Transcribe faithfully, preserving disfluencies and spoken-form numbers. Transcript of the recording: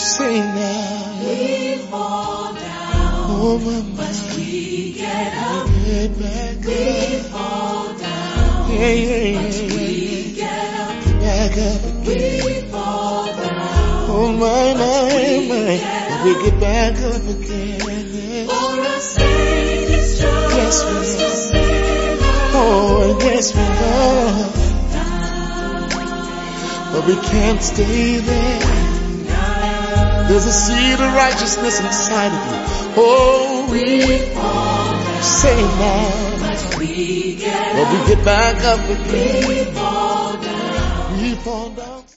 Say now. We fall down, Oh, my but we get up. get back We up. fall down, Yeah, yeah, yeah, but yeah. we get up. Get back up. We fall down, Oh, my, my, we my. get But we get back up again. Yeah. for a Savior's just Yes, we a are. sinner Oh, yes, we know. down. But we can't stay there. There's a seed of righteousness inside of you. Oh, We fall down, say now. but we get But up. we get back up again. We fall down. We fall down.